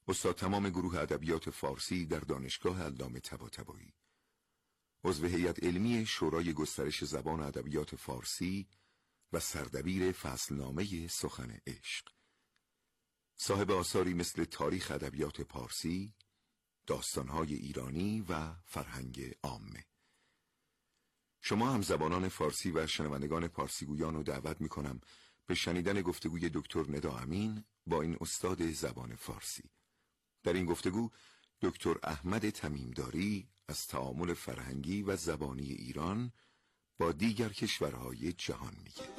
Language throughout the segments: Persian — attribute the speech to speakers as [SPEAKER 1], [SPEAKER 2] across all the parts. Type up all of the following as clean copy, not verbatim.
[SPEAKER 1] استاد تمام گروه ادبیات فارسی در دانشگاه علامه طباطبایی، عضو هیئت علمی شورای گسترش زبان ادبیات فارسی و سردبیر فصلنامه سخن عشق، صاحب آثاری مثل تاریخ ادبیات پارسی، داستانهای ایرانی و فرهنگ عامه. شما هم زبانان فارسی و شنوندگان پارسیگویان رو دعوت میکنم به شنیدن گفتگوی دکتر ندا امین با این استاد زبان فارسی. در این گفتگو دکتر احمد تمیمداری از تعامل فرهنگی و زبانی ایران با دیگر کشورهای جهان میگه.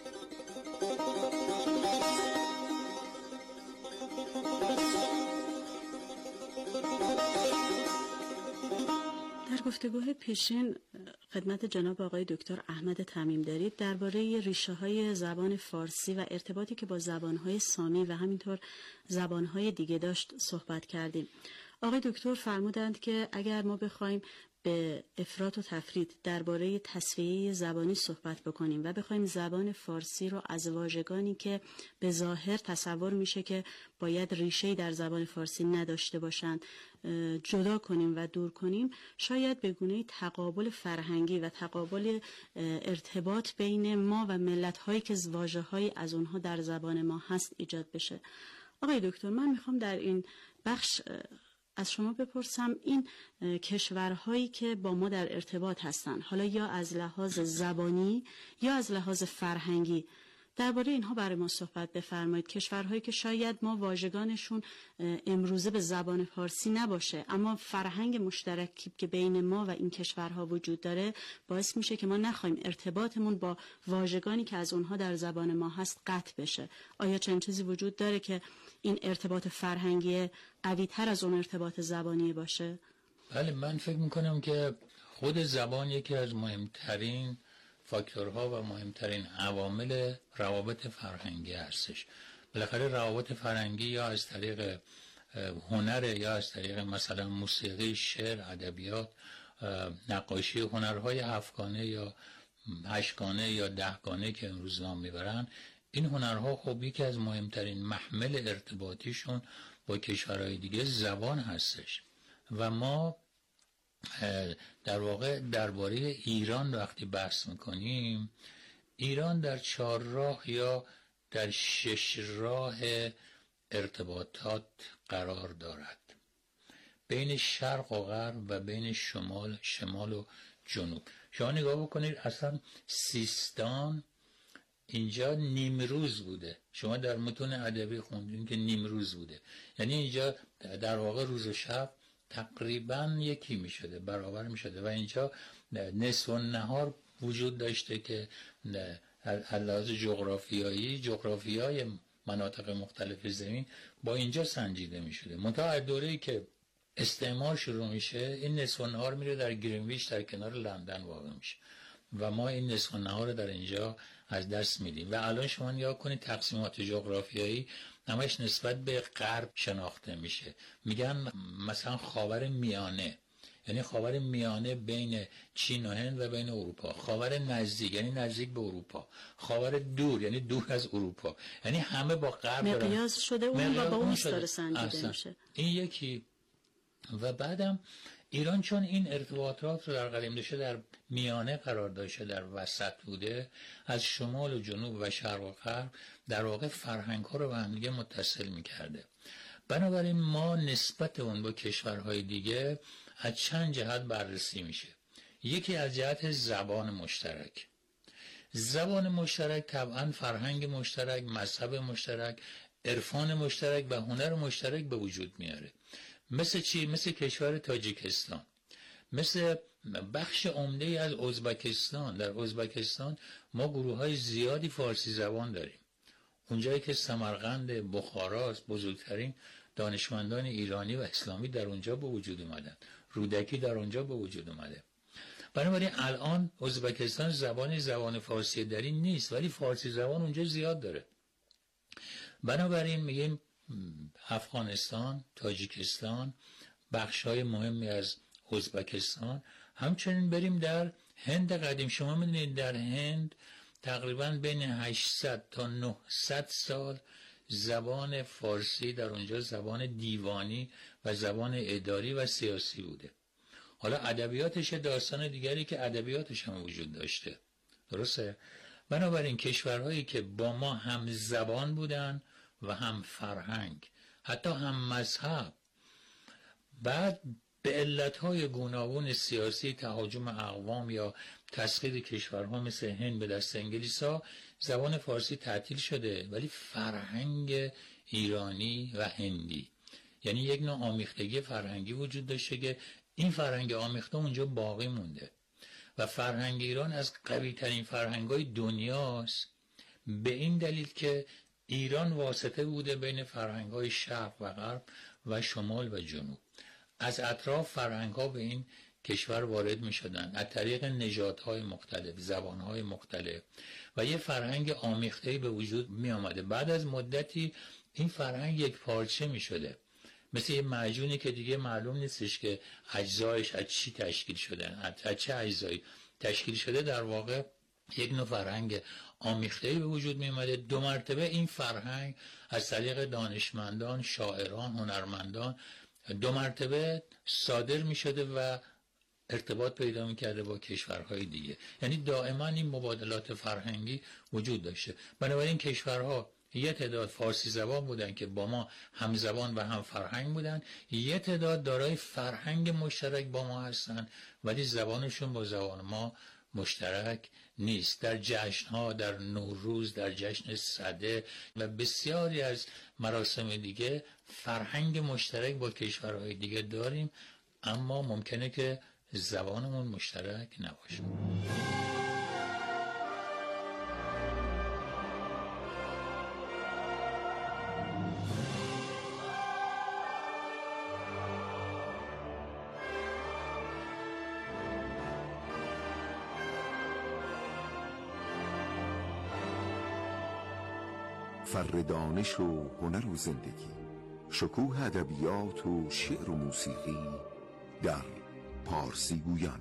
[SPEAKER 2] در گفتگوهای پیشین خدمت جناب آقای دکتر احمد تمیمداری درباره ریشه‌های زبان فارسی و ارتباطی که با زبان‌های سامی و همینطور زبان‌های دیگه داشت صحبت کردیم. آقای دکتر فرمودند که اگر ما بخوایم به افراط و تفرید درباره تسویه زبانی صحبت بکنیم و بخوایم زبان فارسی رو از واژگانی که به ظاهر تصور میشه که باید ریشه‌ای در زبان فارسی نداشته باشند جدا کنیم و دور کنیم، شاید به گونه‌ای تقابل فرهنگی و تقابل ارتباط بین ما و ملت‌هایی که واژه‌هایی از اونها در زبان ما هست ایجاد بشه. آقای دکتر، من میخوام در این بخش از شما بپرسم این کشورهایی که با ما در ارتباط هستند، حالا یا از لحاظ زبانی یا از لحاظ فرهنگی، درباره اینها برای ما صحبت بفرمایید. کشورهایی که شاید ما واژگانشون امروزه به زبان فارسی نباشه، اما فرهنگ مشترکی که بین ما و این کشورها وجود داره باعث میشه که ما نخوایم ارتباطمون با واژگانی که از اونها در زبان ما هست قطع بشه. آیا چنین چیزی وجود داره که این ارتباط فرهنگی قوی‌تر از اون ارتباط زبانی باشه؟
[SPEAKER 3] بله، من فکر میکنم که خود زبان یکی از مهمترین فاکتورها و مهمترین عوامل روابط فرهنگی هستش. بالاخره روابط فرهنگی یا از طریق هنر یا از طریق مثلا موسیقی، شعر، ادبیات، نقاشی، هنرهای 7گانه یا 8گانه یا 10گانه که امروز نام میبرن، این هنرها خب یکی از مهمترین محمل ارتباطیشون با کشورهای دیگه زبان هستش. و ما در واقع درباره ایران وقتی بحث میکنیم، ایران در 4 راه یا در 6 راه ارتباطات قرار دارد، بین شرق و غرب و بین شمال و جنوب. شما نگاه بکنید، اصلا سیستان اینجا نیمروز بوده. شما در متون ادبی خوندین که نیمروز بوده، یعنی اینجا در واقع روز و شب تقریبا یکی می شده، برابر می شده. و اینجا نصف و نهار وجود داشته که لحاظ جغرافیای مناطق مختلف زمین با اینجا سنجیده می شده. منتها دوره‌ای که استعمار شروع میشه، این نصف و نهار میره در گرینویچ در کنار لندن واقع میشه و ما این نصف و نهار در اینجا از دست میدیم. و الان شما نگاه کنید تقسیمات جغرافیایی همش نسبت به غرب شناخته میشه. میگن مثلا خاور میانه، یعنی خاور میانه بین چین و هند و بین اروپا. خاور نزدیک یعنی نزدیک به اروپا. خاور دور یعنی دور از اروپا. یعنی همه با غرب
[SPEAKER 2] مقیاس شده اون و با اون داره سنجیده میشه.
[SPEAKER 3] این یکی. و بعدم ایران چون این ارتباطات رو در قدیم داشته در میانه قرار داشته، در وسط بوده، از شمال و جنوب و شرق و غرب در واقع فرهنگ ها رو به هم دیگه متصل میکرده. بنابراین ما نسبت اون با کشورهای دیگه از چند جهت بررسی میشه. یکی از جهت زبان مشترک. زبان مشترک طبعا فرهنگ مشترک، مذهب مشترک، عرفان مشترک و هنر مشترک به وجود میاره. مثل چی؟ مثل کشور تاجیکستان، مثل بخش عمده از ازبکستان. در ازبکستان ما گروه‌های زیادی فارسی زبان داریم. اونجایی که سمرقند، بخاراست، بزرگترین دانشمندان ایرانی و اسلامی در اونجا به وجود اومدن. رودکی در اونجا به وجود اومده. بنابراین الان ازبکستان زبان فارسی داری نیست، ولی فارسی زبان اونجا زیاد داره. بنابراین میگیم افغانستان، تاجیکستان، بخش‌های مهمی از ازبکستان. همچنین بریم در هند قدیم. شما می‌دونید در هند تقریباً بین 800 تا 900 سال زبان فارسی در اونجا زبان دیوانی و زبان اداری و سیاسی بوده. حالا ادبیاتش داستان دیگری که ادبیاتش هم وجود داشته. درسته؟ بنابراین کشورهایی که با ما هم زبان بودن و هم فرهنگ، حتی هم مذهب، بعد به علتهای گوناگون سیاسی، تهاجم اقوام یا تسخیر کشورها مثل هند به دست انگلیس‌ها، زبان فارسی تعطیل شده، ولی فرهنگ ایرانی و هندی، یعنی یک نوع آمیختگی فرهنگی وجود داشته که این فرهنگ آمیخته اونجا باقی مونده و فرهنگ ایران از قوی ترین فرهنگ‌های دنیاست، به این دلیل که ایران واسطه بوده بین فرهنگ‌های شرق و غرب و شمال و جنوب. از اطراف فرهنگ‌ها به این کشور وارد می‌شدن از طریق نژادهای مختلف، زبان‌های مختلف و یه فرهنگ آمیخته‌ای به وجود می‌آمده. بعد از مدتی این فرهنگ یک پارچه می‌شده، مثل یه معجونی که دیگه معلوم نیستش که اجزایش از چی تشکیل شده، از چه اجزایی تشکیل شده. در واقع یک نوع فرهنگ آمیخته‌ای به وجود می‌آمده. دو مرتبه این فرهنگ از طریق دانشمندان، شاعران، هنرمندان دو مرتبه صادر می‌شده و ارتباط پیدا می‌کرده با کشورهای دیگه. یعنی دائما این مبادلات فرهنگی وجود داشته. بنابراین کشورها یه تعداد فارسی زبان بودن که با ما هم زبان و هم فرهنگ بودن، یه تعداد دارای فرهنگ مشترک با ما هستن ولی زبانشون با زبان ما مشترک نیست. در جشن‌ها، در نوروز، در جشن سده و بسیاری از مراسم دیگه فرهنگ مشترک با کشورهای دیگه داریم، اما ممکنه که زبانمون مشترک نباشه.
[SPEAKER 1] فر دانش و هنر و زندگی، شکوه ادبیات و شعر و موسیقی در پارسی گویان.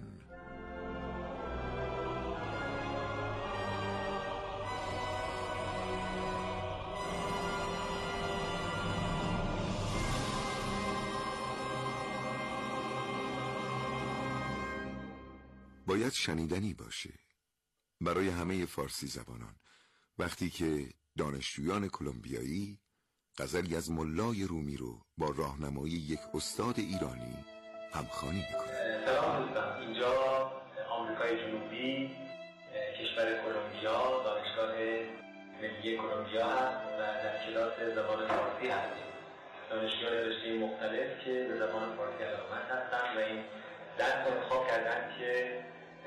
[SPEAKER 1] باید شنیدنی باشه برای همه فارسی زبانان وقتی که دانشجویان کلمبیایی غزلی از ملای رومی رو با راهنمایی یک استاد ایرانی همخوانی میکنه.
[SPEAKER 4] سلام دوستان، اینجا آمریکای جنوبی، کشور کلمبیا، دانشگاه ملی کلمبیا هست و در کلاس زبان فارسی هستیم. دانشجویان رشته مختلف که به زبان فارسی علاقه‌مند هستند و این درس رو انتخاب کردن که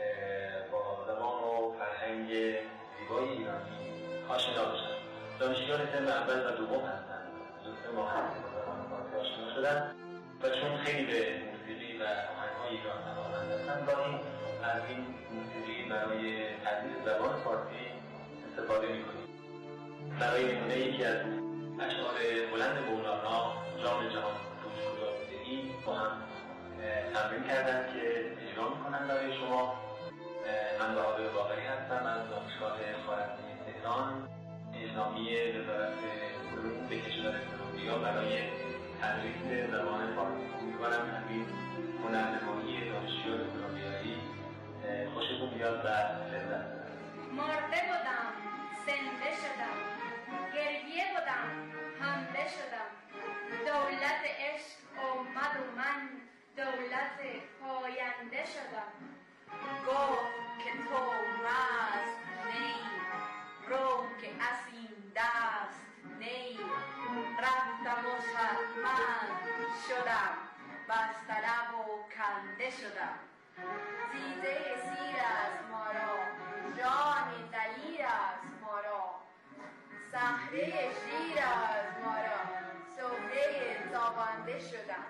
[SPEAKER 4] با زبان و فرهنگ زیبای ایرانی آشنا بشن. دانشجویان سن اول و دوم هستند. دوست ما هستیم با زبان فارسی آشنا شدن و چون خیلی به موسیقی و آهنگ‌های ایران علاقه‌مند هستند، گاهی از این موسیقی برای تدریس زبان فارسی استفاده می‌کنیم. برای نمونه یکی از اشعار بلند مولانا، جام جهان فروش کجا بوده‌ای، با هم تمرین کردن که اجرا می‌کنن برای شما. من بهادر باقری هستم از دانشگاه خوارزمی تهران، اعلامی وزارت علوم به کشور کلمبیا برای تدریس زبان فارسی. امیدوارم همین هنرنمایی دانشجویان کلمبیایی خوشتون بیاد و لذت ببرید.
[SPEAKER 5] مرده بودم، زنده شدم، گریه بودم، حمله شدم. دولت عشق آمد و من دولت پاینده شدم.
[SPEAKER 6] گفت که تو مست نی، رو که از این دست نی. رفتم و شرمند شدم، بسته لب و کنده شدم.
[SPEAKER 5] زیزه سیر از ما را، جان دلیر از ما را. صخره شیر از ما را، سفره تابانده شدم.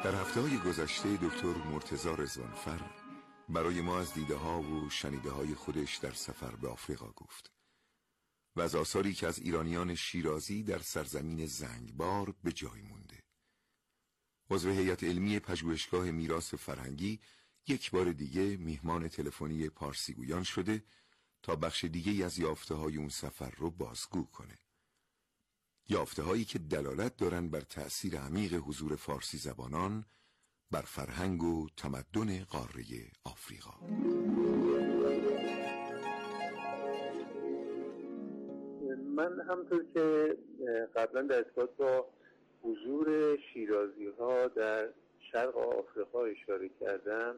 [SPEAKER 1] در هفته‌های گذشته دکتر مرتضی رضوانفر برای ما از دیده‌ها و شنیده‌های خودش در سفر به آفریقا گفت و از آثاری که از ایرانیان شیرازی در سرزمین زنگبار به جای مونده. عضو هیئت علمی پژوهشگاه میراث فرهنگی یک بار دیگه میهمان تلفنی پارسیگویان شده تا بخش دیگه از یافته‌های اون سفر رو بازگو کنه. یافته‌هایی که دلالت دارن بر تأثیر عمیق حضور فارسی زبانان بر فرهنگ و تمدن قاره آفریقا.
[SPEAKER 7] من همونطور که قبلا در ارتباط با حضور شیرازی‌ها در شرق آفریقا اشاره کردم،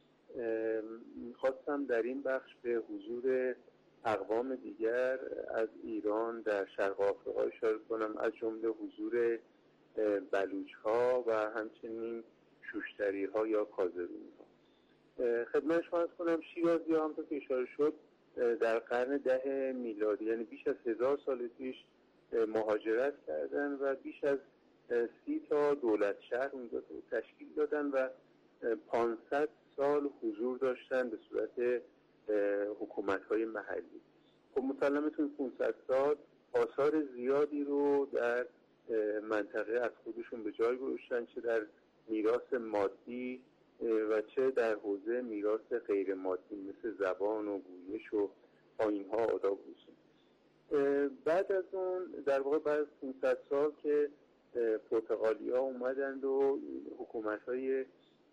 [SPEAKER 7] خواستم در این بخش به حضور اقوام دیگر از ایران در شرق آفریقا اشاره کنم، از جمله حضور بلوچ‌ها و همچنین شوشتری‌ها یا کازرونی‌ها. خدمت شما عرض کنم شیرازی‌ها همونطور که اشاره شد در قرن 10 میلادی، یعنی بیش از 1000 سال پیش مهاجرت کردن و بیش از 30 تا دولت شهر اونجا تشکیل دادن و 500 سال حضور داشتن به صورت حکومت‌های محلی. خب مسلماً تو 500 سال آثار زیادی رو در منطقه از خودشون به جای گذاشتن، چه در میراث مادی و چه در حوزه میراث غیر مادی مثل زبان و گویش و آیین‌ها، آداب و رسوم. بعد از اون در واقع بعد از 500 سال که پرتغالی‌ها اومدند و حکومت‌های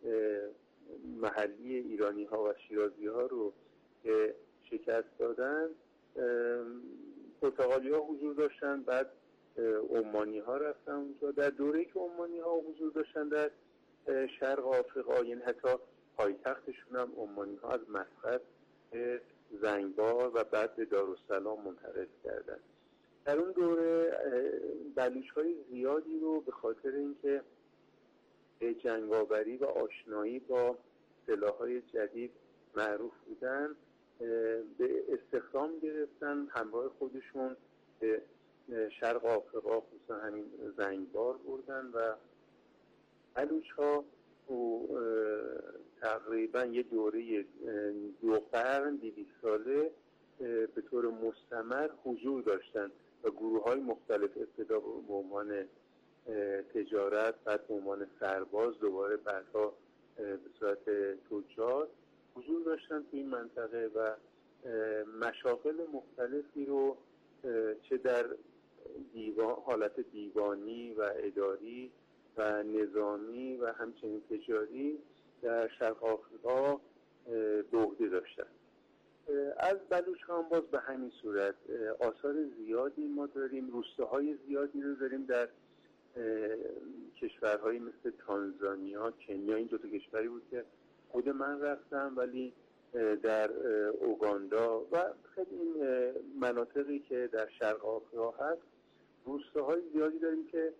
[SPEAKER 7] محلی ایرانی‌ها و شیرازی‌ها رو شکست دادن، پرتغالی‌ها حضور داشتن، بعد عمانی‌ها رفتن اونجا. در دوره‌ای که عمانی‌ها حضور داشتن در شرق آفریقا، یعنی حتی پایتختشون هم عمانی‌ها از مسقط به زنگبار و بعد به دارالسلام منتقل کردن. در اون دوره بلوچ‌های زیادی رو به خاطر اینکه به جنگاوری و آشنایی با سلاح‌های جدید معروف بودن به استخدام گرفتن، همراه خودشون به شرق آفریقا خصوصا همین زنگبار بردن و بلوچ‌ها تقریبا یه دوره 2 قرن 200 ساله به طور مستمر حضور داشتن و گروه‌های مختلف، ابتدا به عنوان تجارت، بعد به عنوان سرباز، دوباره بعدها به صورت تجار حضور داشتن تو این منطقه و مشاغل مختلفی رو چه در حالت دیوانی و اداری و نظامی و همچنین تجاری در شرق آفریقا به عهده داشتن. از بلوچ‌ها هم باز به همین صورت آثار زیادی ما داریم، روستاهای زیادی رو داریم در کشورهایی مثل تانزانیا، کنیا. این 2 تا کشوری بود که خود من رفتم، ولی در اوگاندا و خیلی این مناطقی که در شرق آفریقا هست روستاهای زیادی داریم که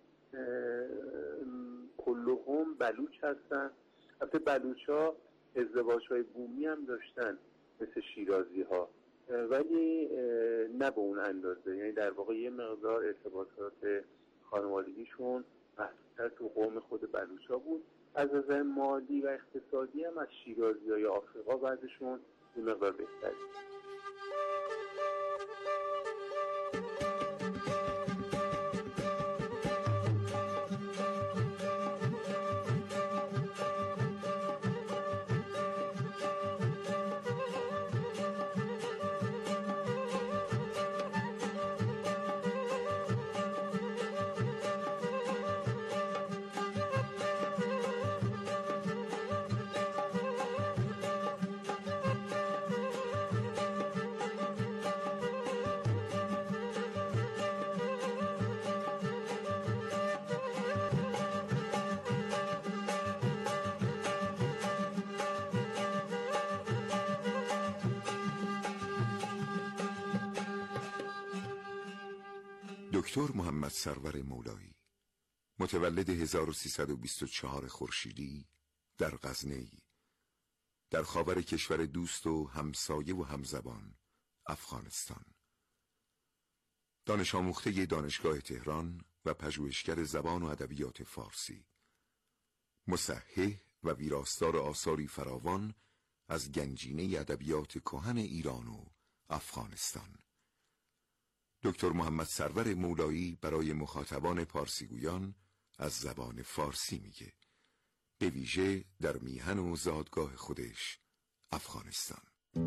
[SPEAKER 7] کلهم بلوچ هستن. البته بلوچ‌ها ازدواج‌های بومی هم داشتن مثل شیرازی‌ها، ولی نه به اون اندازه، یعنی در واقع یه مقدار ارتباطات خانوادگیشون محدودتر تو قوم خود بلوچ‌ها بود. از نظر مالی و اقتصادی هم از شیرازی‌های آفریقا بعضشون یه مقدار بهتره.
[SPEAKER 1] دکتر محمد سرور مولایی، متولد 1324 خورشیدی در غزنی، در خاور کشور دوست و همسایه و همزبان افغانستان، دانش آموخته دانشگاه تهران و پژوهشگر زبان و ادبیات فارسی، مصحح و ویراستار آثاری فراوان از گنجینه ادبیات کهن ایران و افغانستان. دکتر محمد سرور مولایی برای مخاطبان پارسیگویان از زبان فارسی میگه، به ویژه در میهن و زادگاه خودش افغانستان.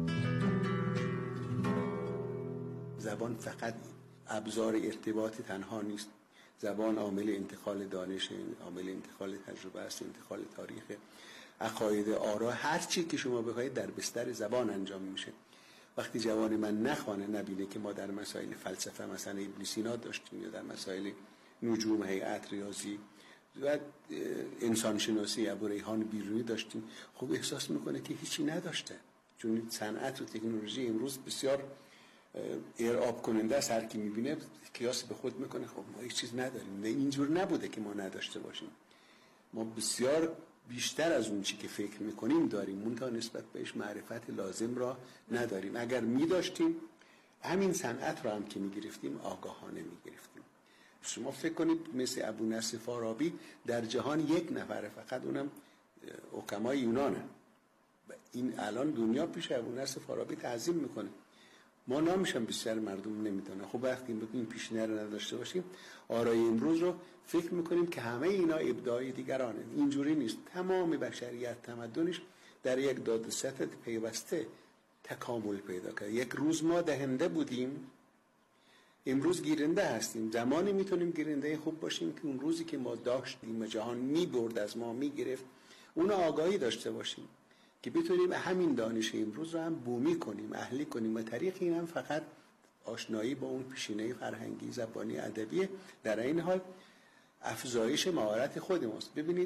[SPEAKER 8] زبان فقط ابزار ارتباط تنها نیست. زبان عامل انتقال دانش، عامل انتقال تجربه است، انتقال تاریخ، عقاید، آرا، هر چی که شما بخواید در بستر زبان انجام میشه. وقتی جوان من نخوانه، نبینه که ما در مسائل فلسفه مثلا ابن سینا داشتیم، یا در مسائل نجوم، هیئت، ریاضی و انسان شناسی ابوریحان بیرونی داشتیم، خب احساس میکنه که هیچی نداشته. چون صنعت و تکنولوژی امروز بسیار ارعاب کننده است. هر کی میبینه قیاس به خود میکنه خب ما هیچ چیز نداریم. نه، اینجور نبوده که ما نداشته باشیم. ما بسیار بیشتر از اون چی که فکر میکنیم داریم، منتها نسبت بهش معرفت لازم را نداریم. اگر میداشتیم همین صنعت را هم که میگرفتیم آگاهانه میگرفتیم. شما فکر کنید مثل ابو نصر فارابی در جهان یک نفره، فقط اونم حکمای یونانه. این الان دنیا پیش ابو نصر فارابی تعظیم میکنه، ما نامشم بیشتر مردم نمیدونن. خب وقتی این پیشینه رو نداشته باشیم، آرای امروز رو فکر میکنیم که همه اینا ابداعی دیگرانه. اینجوری نیست. تمام بشریت تمدنش در یک دادسته پیوسته تکامل پیدا کرد. یک روز ما دهنده بودیم، امروز گیرنده هستیم. زمانی میتونیم گیرنده خوب باشیم که اون روزی که ما داشتیم جهان میبرد، از ما میگرفت، اون آگاهی داشته باشیم که بتونیم همین دانش امروز رو هم بومی کنیم، اهلی کنیم. و طریق این هم فقط آشنایی با اون پیشینه فرهنگی، زبانی، ادبی، در این حال افزایش مهارت خود ماست. ببینید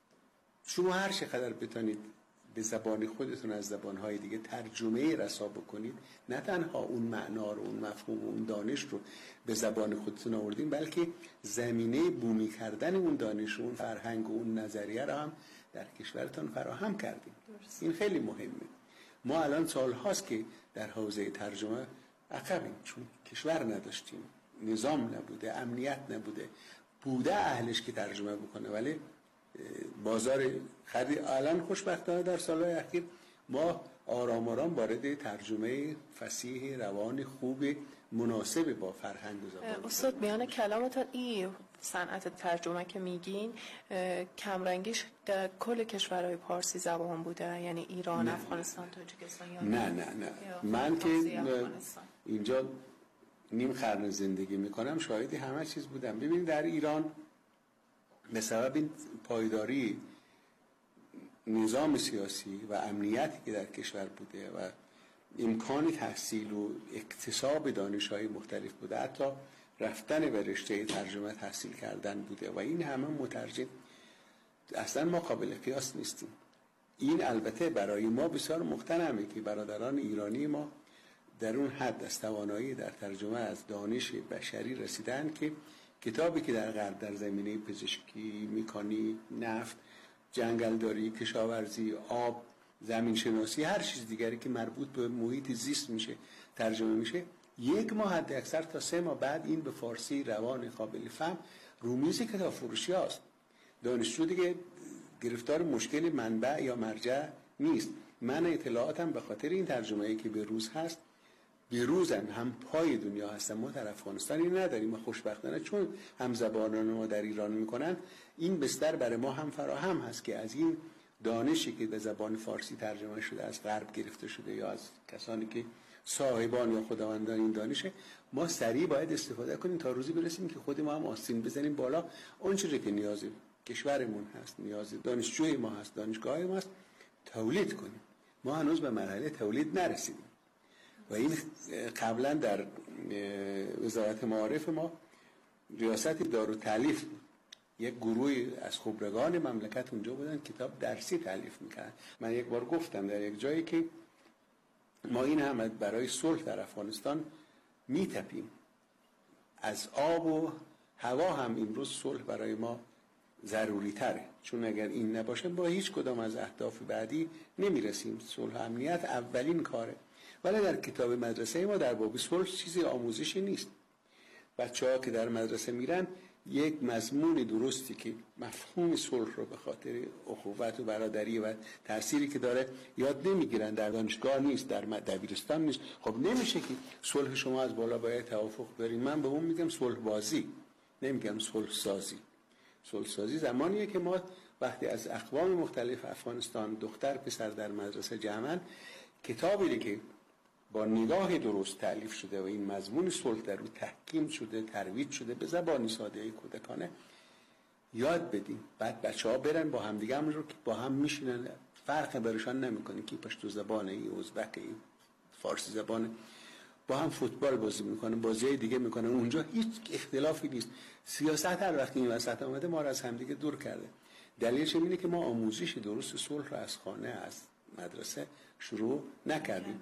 [SPEAKER 8] شما هر چقدر بتونید به زبان خودتون از زبانهای دیگه ترجمه رسا بکنید، نه تنها اون معنا رو، اون مفهوم و اون دانش رو به زبان خودتون آوردین، بلکه زمینه بومی کردن اون دانش و اون فرهنگ و اون نظریه رو هم در کشورتان فراهم کردیم. این خیلی مهمه. ما الان سال هاست که در حوزه ترجمه عقبیم، چون کشور نداشتیم، نظام نبوده، امنیت نبوده. بوده اهلش که ترجمه بکنه، ولی بازار خرید. الان خوشبختانه در سالهای اخیر ما آرام آرام وارد ترجمه فصیح، روان، خوب، مناسب با فرهنگ و زبان.
[SPEAKER 9] استاد میان کلامتان این صنعت ترجمه که میگین کمرنگیش در کل کشورهای پارسی زبان بوده، یعنی ایران، افغانستان، تاجیکستان؟ یا
[SPEAKER 8] نه من که اینجا نیم قرن زندگی میکنم شاهد همه چیز بودم. ببینید در ایران به سبب این پایداری نظام سیاسی و امنیتی که در کشور بوده و امکان تحصیل و اکتساب دانش‌های مختلف بوده، حتی رفتن به رشته ترجمه تحصیل کردن بوده و این همه مترجم اصلا ما قابل قیاس نیستیم. این البته برای ما بسیار مختنمه که برادران ایرانی ما در اون حد از توانایی در ترجمه از دانش بشری رسیدن که کتابی که در غرب در زمینه پزشکی، مکانیک، نفت، جنگلداری، کشاورزی، آب، زمین شناسی، هر چیز دیگری که مربوط به محیط زیست میشه ترجمه میشه، یک ماه حد اکثر تا 3 ماه بعد این به فارسی روان قابل فهم رومیز کتاب فروشی هست. دانشجو دیگه گرفتار مشکل منبع یا مرجع نیست. من اطلاعاتم به خاطر این ترجمه‌ای که به روز هست، به روزم هم پای دنیا هستم. ما در افغانستانی نداریم و خوشبختانه چون هم زبانان ما در ایران میکنن، این بستر برای ما هم فراهم هست که از این دانشی که به زبان فارسی ترجمه شده، از غرب گرفته شده یا از کسانی که صاحبان یا خداوندان این دانشه، ما سریع باید استفاده کنیم تا روزی برسیم که خود ما هم آستین بزنیم بالا. اون چیزی که نیاز کشورمون هست، نیاز دانشجوی ما هست، دانشگاه ما هست، تولید کنیم. ما هنوز به مرحله تولید نرسیدیم و این قبلا در وزارت معارف ما ریاست دارالتألیف بود. یک گروهی از خبرگان مملکت اونجا بودن، کتاب درسی تألیف میکردن. من یک بار گفتم در یک جایی که ما این هم برای صلح در افغانستان میتپیم، از آب و هوا هم امروز صلح برای ما ضروری تره، چون اگر این نباشه با هیچ کدام از اهداف بعدی نمیرسیم. صلح امنیت اولین کاره. ولی در کتاب مدرسه ما در باب صلح چیزی آموزشی نیست. بچه‌ها که در مدرسه میرن یک مضمون درستی که مفهوم صلح رو به خاطر اخوت و برادری و تأثیری که داره یاد نمیگیرن، در دانشگاه نیست، در دبیرستان نیست. خب نمیشه که صلح شما از بالا باید توافق برین. من به اون میگم صلح بازی، نمیگم صلح سازی. صلح سازی زمانیه که ما وقتی از اقوام مختلف افغانستان دختر پسر در مدرسه جمعن، کتابی که با نگاه درست تألیف شده و این مضمون صلح در رو تحکیم شده، ترویج شده به زبانی ساده کودکانه یاد بدیم. بعد بچه‌ها برن با هم دیگه رو که با هم میشینن، فرق برشان نمیکنه که پشتو زبانه، ای ازبک، ای فارسی زبانه، با هم فوتبال بازی میکنن، بازی دیگه میکنن. اونجا هیچ اختلافی نیست. سیاست هر وقت این وسط اومده ما رو از هم دیگه دور کرده. دلیلش اینه که ما آموزش درست صلح رو از خانه، از مدرسه شروع نکردیم.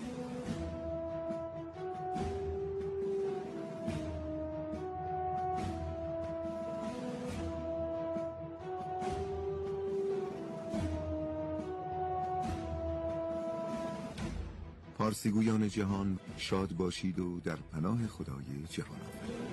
[SPEAKER 1] پارسیگویان جهان شاد باشید و در پناه خدای جهان آفرین.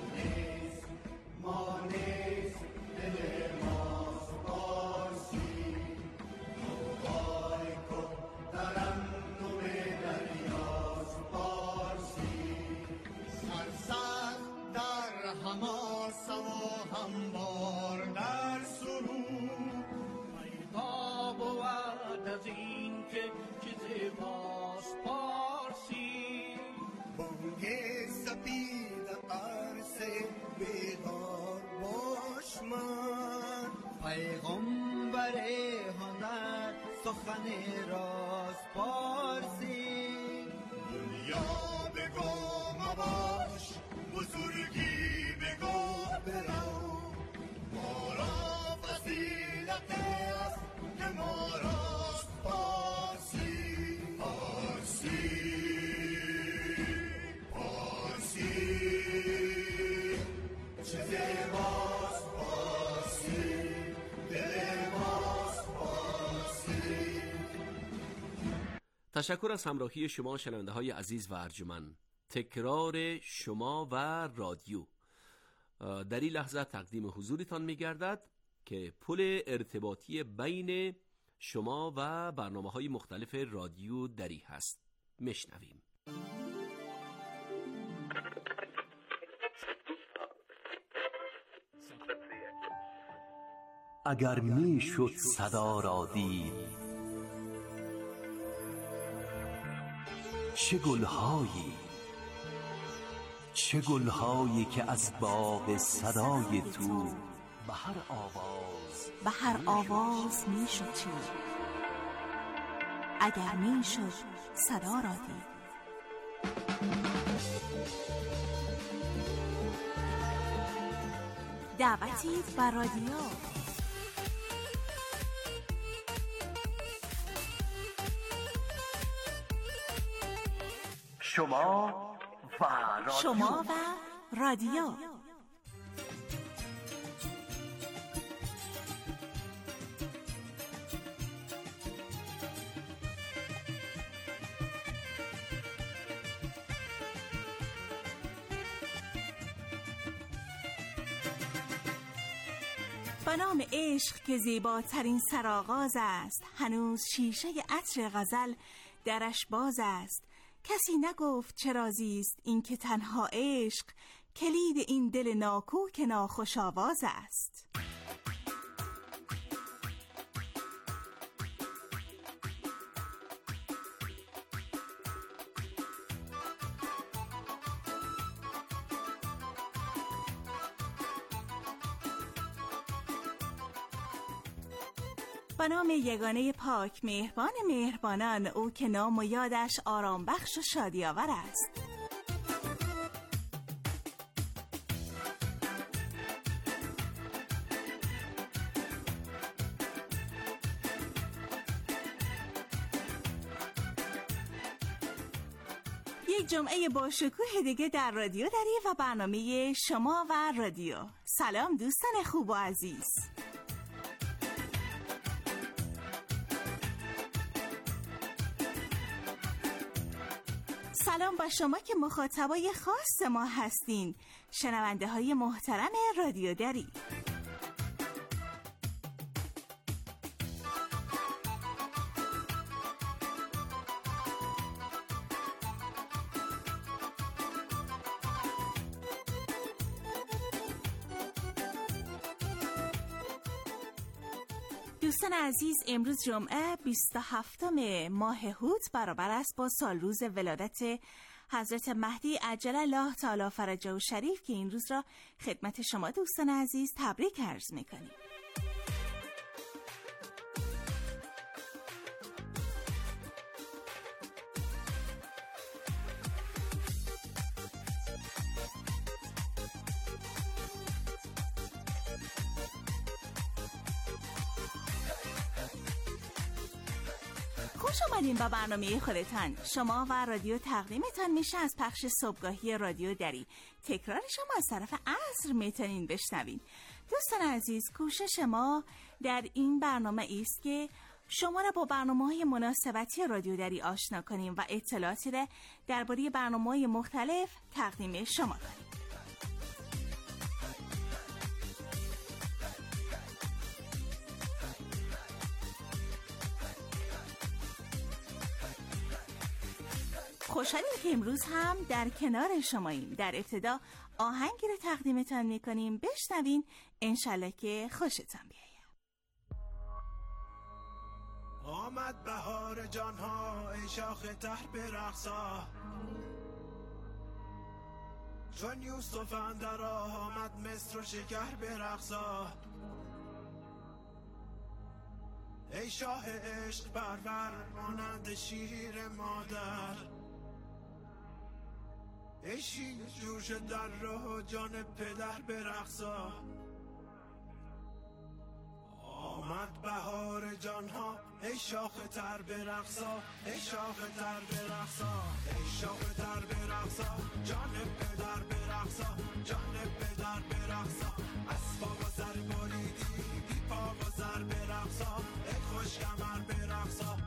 [SPEAKER 10] پیغمبر هنر سخن راست پارسی، دنیا بگو مباش بزرگی بگو برو، ما را فضیلت است که ما راست پارسی. پارسی پارسی چه زیباست پارسی،
[SPEAKER 11] تشکر از همراهی شما شنونده های عزیز و ارجمند. تکرار شما و رادیو در این لحظه تقدیم حضورتان می گردد که پل ارتباطی بین شما و برنامه های مختلف رادیو دری هست. میشنویم.
[SPEAKER 12] اگر می شد صدا را دید، چه گلهایی که از باغ صدای تو به هر آواز
[SPEAKER 13] می شد چید. اگر می شد صدا را دید. دعوتی بر رادیو.
[SPEAKER 12] شما و
[SPEAKER 13] رادیو. به نام عشق که زیباترین سرآغاز است، هنوز شیشه عطر غزل درش باز است. کسی نگفت چرا زیست این که تنها عشق کلید این دل ناکو که ناخوش آواز است. به نام یگانه پاک مهربان مهربانان، او که نام و یادش آرام بخش و شادی آور است. یک جمعه با شکوه دیگه در رادیو دری و برنامه شما و رادیو. سلام دوستان خوب و عزیز. سلام با شما که مخاطبای خاص ما هستین. شنونده های محترم رادیو دری، دوستان عزیز، امروز جمعه 27 ماه هوت برابر است با سالروز ولادت حضرت مهدی عجل الله تعالی فرجه و شریف که این روز را خدمت شما دوستان عزیز تبریک عرض می‌کنیم. خوش آمدین با برنامه خودتان. شما و رادیو تقدیمتان میشه از پخش صبحگاهی رادیو دری. تکرارش هم از طرف عصر میتونین بشنوین. دوستان عزیز، کوشش ما در این برنامه است که شما را با برنامه‌های مناسبتی رادیو دری آشنا کنیم و اطلاعاتی را درباره برنامه‌های مختلف تقدیم شما کنیم. خوشحالیم که امروز هم در کنار شماییم. در ابتدا آهنگی رو تقدیمتان میکنیم، بشنوین، انشالله که خوشتان بیاید.
[SPEAKER 10] آمد بهار جانها ای شاخ تر برقصا، چون یوسف اندر آمد مصر و شکر برقصا. ای شاه عشق پرور مانند شیر مادر، ای شیر جوش در راه جان پدر برقصا. آمد بهار جانها ای شاخ تر برقصا، ای شاخ تر برقصا، ای شاخ تر برقصا، جان پدر برقصا، جان پدر برقصا. اسباب و سر بریدی بی پا و سر برقصا، ای خوش کمر برقصا.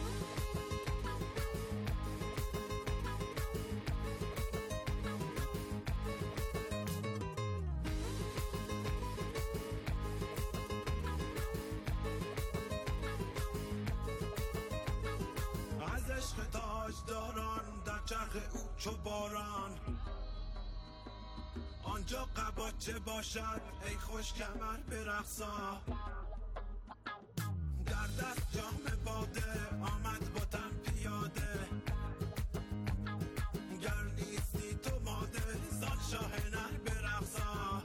[SPEAKER 10] از عشق تاجداران در چرخ او چو باران، آنجا قباچه باشد ای خوش کمر برقصا. در دست جام باده آمد با تن پیاده، گر نیستی تو ماده زان شاه نر برقصا.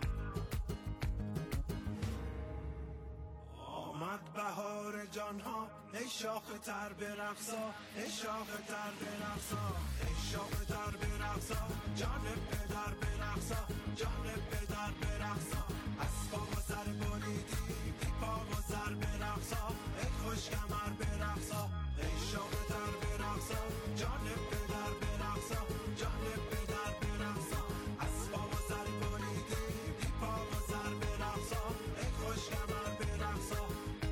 [SPEAKER 10] آمد بهار جانها ای شاخ تر برقصا، ای شاخ تر برقصا، ای شاخ تر برقصا، جان پدر برقصا، جان پدر برقصا. اسباب و سر بریدی بی پا و سر برقصا، ای خوش کمر برقصا. ای شاخ تر برقصا، جان پدر برقصا، جان پدر برقصا. اسباب و سر بریدی بی پا و سر برقصا، ای خوش کمر برقصا.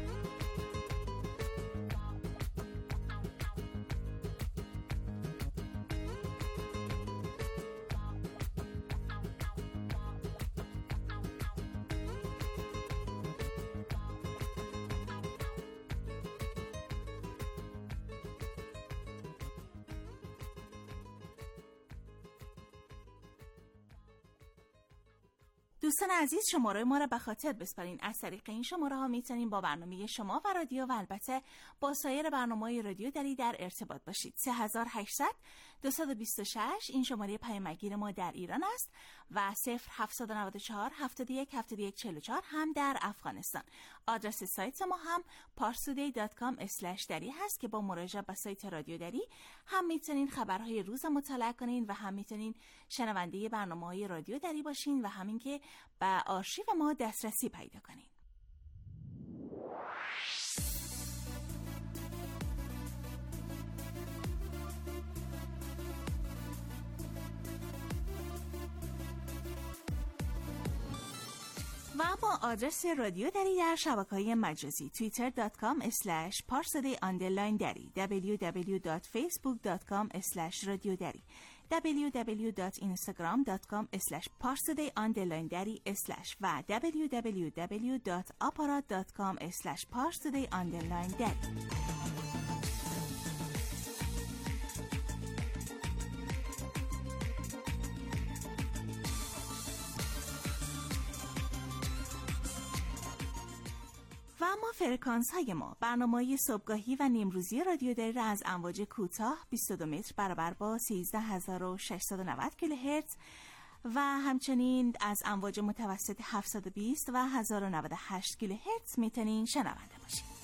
[SPEAKER 13] دوستان عزیز، شماره ما را به خاطر بسپارین. از طریق این شماره ها میتونین با برنامه شما و رادیو و البته با سایر برنامه‌های رادیو دری در ارتباط باشید. 3800 226 این شماره پیامگیر ما در ایران است و 0794 71 71 44 هم در افغانستان. آدرس سایت ما هم parstoday.com/dari هست که با مراجعه به سایت رادیو دری هم میتونین خبرهای روز مطالعه کنین و هم میتونین شنونده برنامه‌های رادیو دری باشین و همین که به آرشیو ما دسترسی پیدا کنین. و با آدرس رادیو دری در شبکه‌های مجازی twitter.com/parsaday_dari www.facebook.com/radiodari www.instagram.com/parstoday_dari/ و www.aparat.com/parstoday_dari. و اما فرکانس های ما، برنامه‌های صبحگاهی و نیمروزی رادیو دری را از امواج کوتاه 22 متر برابر با 13690 کیلوهرتز و همچنین از امواج متوسط 720 و 1098 کیلوهرتز میتونین شنونده باشید.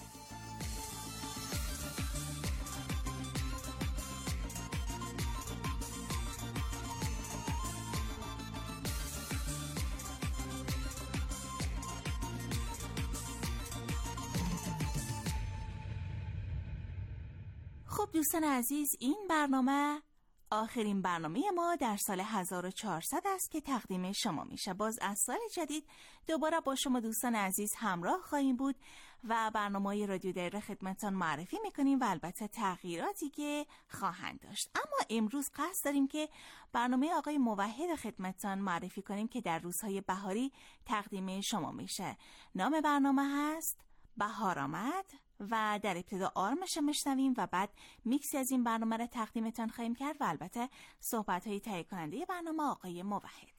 [SPEAKER 13] خب دوستان عزیز، این برنامه آخرین برنامه ما در سال 1400 است که تقدیم شما میشه. باز از سال جدید دوباره با شما دوستان عزیز همراه خواهیم بود و برنامه‌های رادیو دری را خدمتتان معرفی میکنیم و البته تغییراتی که خواهند داشت. اما امروز قصد داریم که برنامه آقای موحد خدمتتان معرفی کنیم که در روزهای بهاری تقدیم شما میشه. نام برنامه هست بهار آمد و در ابتدا آرمش میشنویم و بعد میکسی از این برنامه را تقدیمتان خواهیم کرد و البته صحبت‌های تهیه کننده برنامه آقای موحد.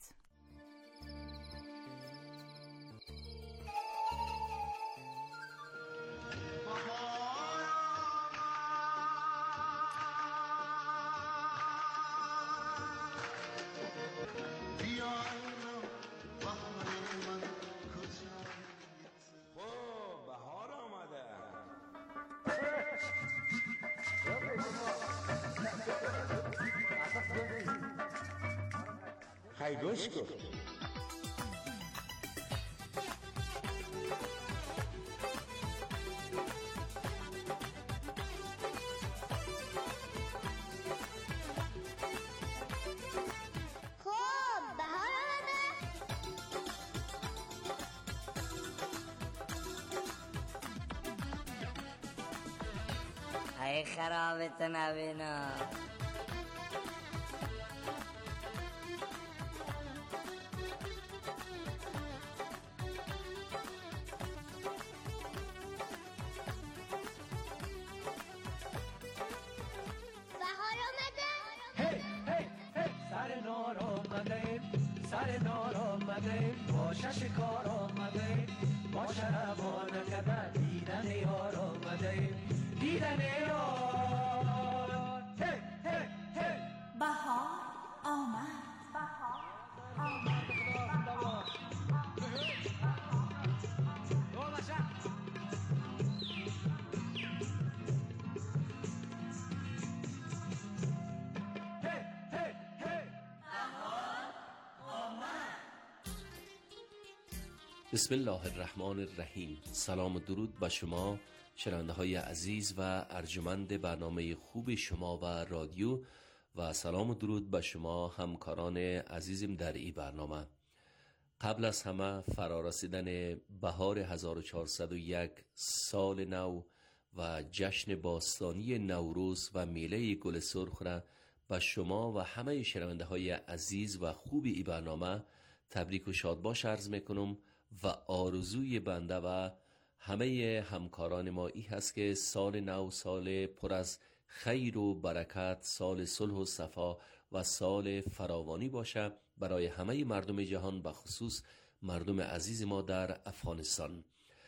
[SPEAKER 14] خیگوش کن
[SPEAKER 15] ای خرابت نبینا
[SPEAKER 10] سر نار آمده با ششکار آمده با شربان کبر دیدن یار آمده دیدن یار
[SPEAKER 13] بهار آمد
[SPEAKER 11] بسم الله الرحمن الرحیم. سلام و درود به شما شنونده های عزیز و ارجمند برنامه خوب شما و رادیو و سلام و درود به شما همکاران عزیزم در این برنامه. قبل از همه فرارسیدن بهار 1401 سال نو و جشن باستانی نوروز و میله گل سرخ را به شما و همه شنونده های عزیز و خوب این برنامه تبریک و شادباش عرض میکنم و آرزوی بنده و همه همکاران ما ای هست که سال نو سال پر از خیر و برکت، سال صلح و صفا و سال فراوانی باشه برای همه مردم جهان، به خصوص مردم عزیز ما در افغانستان.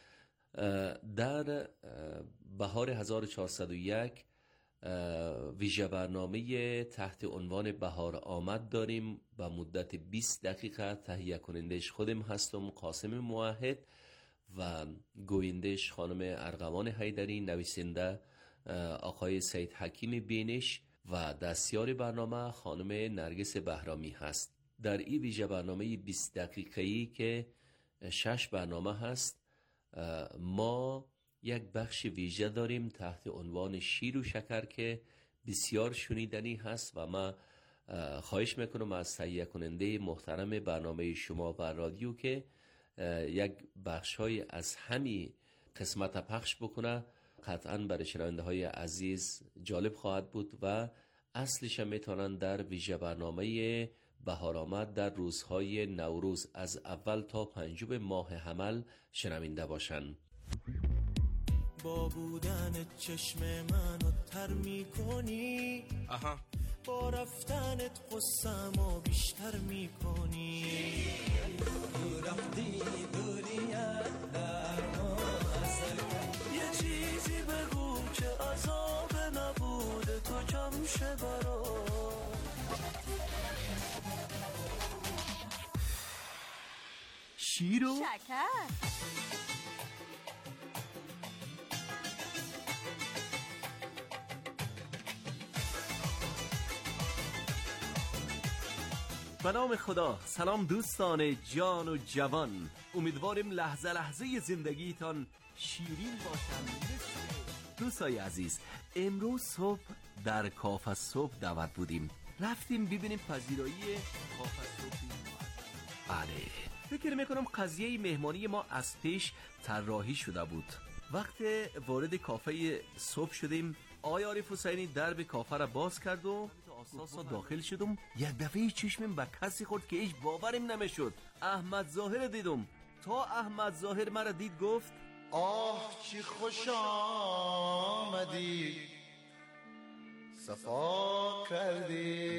[SPEAKER 11] در بهار 1401 ویژه برنامه تحت عنوان بهار آمد داریم. به مدت 20 دقیقه تهیه کنندش خودم هستم، قاسم موحد، و گویندش خانم ارغوان حیدری، نویسنده آقای سید حکیم بینش و دستیار برنامه خانم نرگس بهرامی هست. در این ویژه برنامه 20 دقیقه‌ای که 6 برنامه هست، ما یک بخش ویژه داریم تحت عنوان شیر و شکر که بسیار شنیدنی هست و ما خواهش میکنم از تهیه کننده محترم برنامه شما و رادیو که یک بخش‌های از همین قسمت پخش بکنه. قطعاً برای شنونده های عزیز جالب خواهد بود و اصلش هم میتونن در ویژه برنامه بهار آمد در روزهای نوروز از اول تا 5 ماه حمل شنونده باشن.
[SPEAKER 10] با بودن چشم منو تر میکنی، با رفتنت قصه‌مو بیشتر میکنی. رفتی دنیا در ما اثر کن، یه چیزی بگو که عذاب نبوده تو کم شه برا.
[SPEAKER 11] شیرو
[SPEAKER 13] شکر
[SPEAKER 11] به نام خدا. سلام دوستان جان و جوان، امیدواریم لحظه لحظه زندگیتان شیرین باشن. دوستای عزیز، امروز صبح در کافه صبح دعوت بودیم، رفتیم ببینیم پذیرایی کافه صبح. بله، فکر میکنم قضیه مهمانی ما از پیش طراحی شده بود. وقت وارد کافه صبح شدیم، آقای عارف حسینی درب کافه را باز کرد و اساسا داخل شدم. یک دفعه چشمم به کسی خورد که هیچ باورم نمیشد. احمد ظاهر دیدم. تا احمد ظاهر مرا دید گفت
[SPEAKER 14] آه چی خوش آمدی، صفا کردی،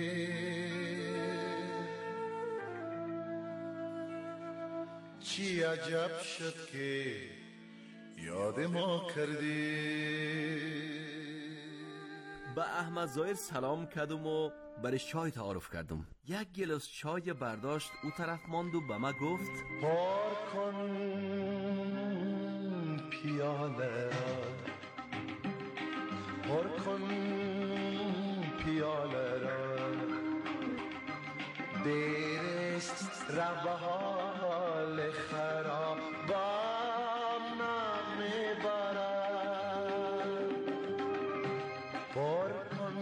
[SPEAKER 14] چی عجب شد که یاد ما کردی.
[SPEAKER 11] به احمد ظاهر سلام کردم و برش چای تعارف کردم. یک گلاس چای برداشت، او طرف ماند و به ما گفت
[SPEAKER 14] پار کن پیاله را، پر کن پیاله را، دیرست رو به حال خراب نمی برد. پر کن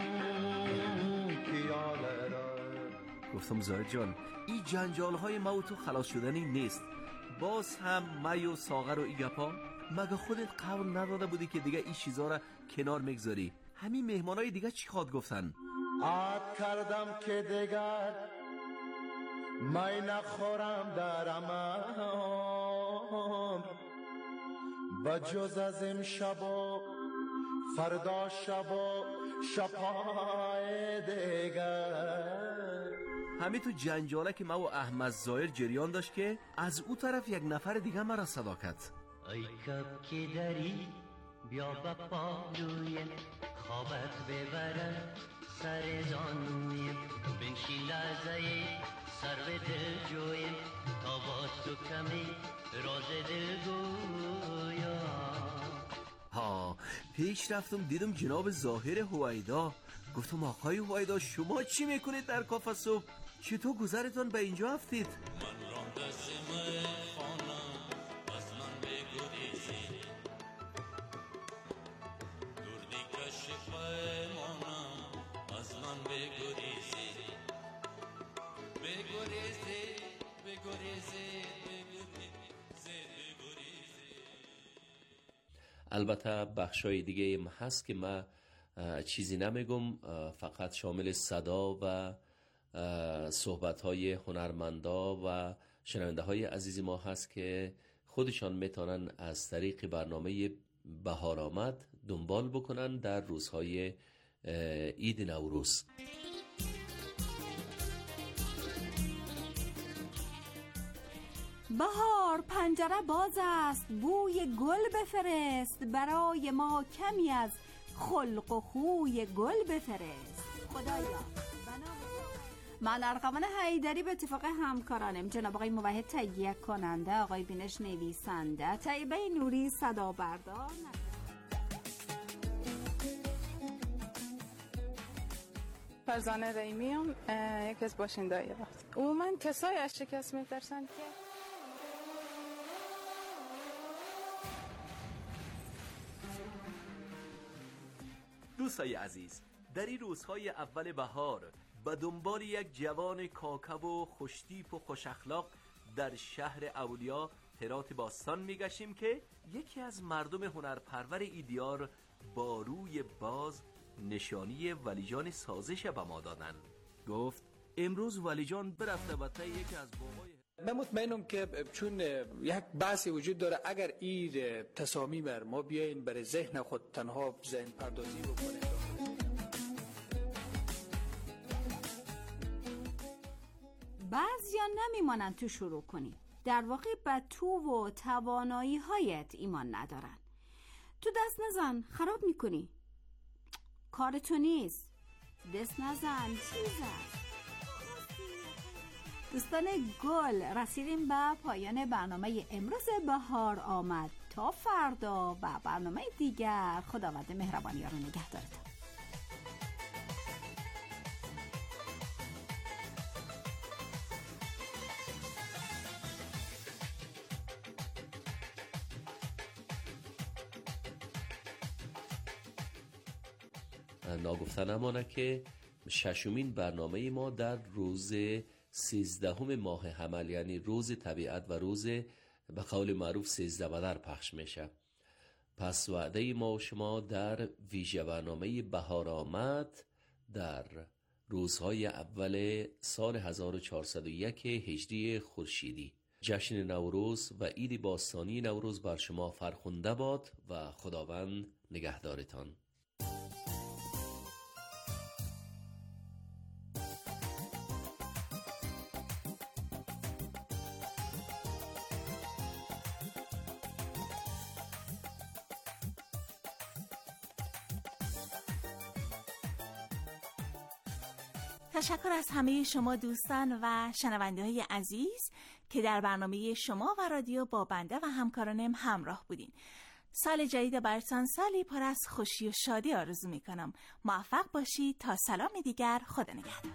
[SPEAKER 14] پیاله را.
[SPEAKER 11] گفتم زاهد جان، این جنجال های ما و تو خلاص شدنی نیست. باز هم می و ساغر و ایگپا، مگه خودت قول نداده بودی که دیگه این چیزا را کنار میگذاری؟ همین مهمانای دیگه چی خواد گفتن؟
[SPEAKER 14] عاد کردم که دیگر می نخورم در امان، بجز از امشب و فردا شب و شبهای دیگر.
[SPEAKER 11] همین تو جنجاله که ما و احمد ظاهر جریان داشت که از او طرف یک نفر دیگه مرا صدا کرد.
[SPEAKER 16] ای کب که داری بیا با پالوی خوابت ببرد سر زانوی، بنشین لحظه سر به دل جوی تا با تو کمی راز دل گویا.
[SPEAKER 11] ها، پیش رفتم دیدم جناب ظاهر هویدا. گفتم آقای هویدا، شما چی میکنید در کافه صبح؟ چطور گذرتان به اینجا رفتید؟
[SPEAKER 10] من رانده زمه خانم از من بگریزی، دردی کشف مانم از من بگریزی، بگریزی بگریزی بگریزی.
[SPEAKER 11] البته بخشای دیگه هم هست که من چیزی نمیگم، فقط شامل صدا و صحبت‌های هنرمندا و شنونده های عزیز ما هست که خودشان میتونن از طریق برنامه بهار آمد دنبال بکنن در روزهای عید نوروز.
[SPEAKER 13] بهار پنجره باز است، بوی گل بفرست، برای ما کمی از خلق و خوی گل بفرست. خدایا. من ارغوان حیدری به اتفاق همکارانم جناب آقای موحد تهیه کننده، آقای بینش نویسنده، طیبه نوری صدا بردار،
[SPEAKER 9] فرزانه ریمیم یکی از باشنده‌های وقت. عموما کسایی از شکست می‌ترسند که
[SPEAKER 11] دوستای عزیز، در این روزهای اول بهار به دنبال یک جوان کاکو و خوشتیپ و خوش اخلاق در شهر اولیا هرات باستان میگشیم که یکی از مردم هنرپرور ایدیار با روی باز نشانی ولیجان سازش به ما دادن. گفت امروز ولیجان برفته و تا یکی از باهای
[SPEAKER 17] من مطمئنم که چون یک بحثی وجود داره، اگر این تصامیم ما بیاین برای ذهن خود تنها ذهن پردازی بکنیم،
[SPEAKER 18] بعضیا نمیمانند تو شروع کنی. در واقع به تو و توانایی هایت ایمان ندارن. تو دست نزن، خراب میکنی. کار تو نیست. دست نزن، چیز است. دوستان گل، رسیدیم به پایان برنامه امروز بهار آمد. تا فردا و برنامه دیگر، خداوند مهربان یار و نگهدارتان.
[SPEAKER 11] ناگفته نمانه که ششمین برنامه ما در روز 13 ماه حمل، یعنی روز طبیعت و روز به قول معروف 13 بدر پخش میشه. پس وعده ما و شما در ویژه برنامه بهار آمد در روزهای اول سال 1401 هجری خورشیدی. جشن نوروز و عید باستانی نوروز بر شما فرخنده باد و خداوند نگهدارتان.
[SPEAKER 13] تشکر از همه شما دوستان و شنونده های عزیز که در برنامه شما و رادیو با بنده و همکارانم همراه بودین. سال جدید براتون سالی پر از خوشی و شادی آرزو میکنم. موفق باشید. تا سلام دیگر، خدا نگهدار.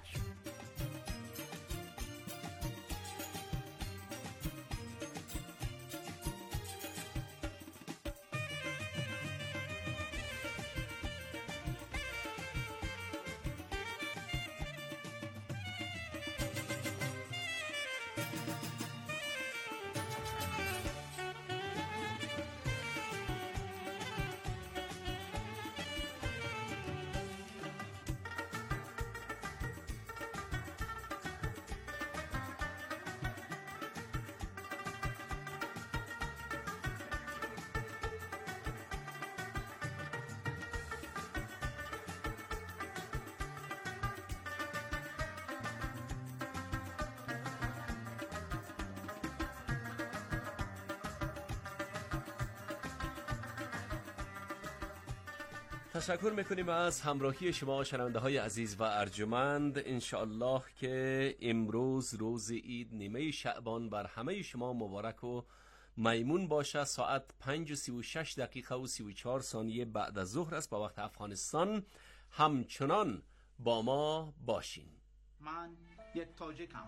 [SPEAKER 11] تشکر میکنیم از همراهی شما شنونده های عزیز و ارجمند. انشاءالله که امروز روز عید نیمه شعبان بر همه شما مبارک و میمون باشه. ساعت 5:36 دقیقه و 34 ثانیه بعد از ظهر است به وقت افغانستان. همچنان با ما باشین.
[SPEAKER 19] من یک تاجکم،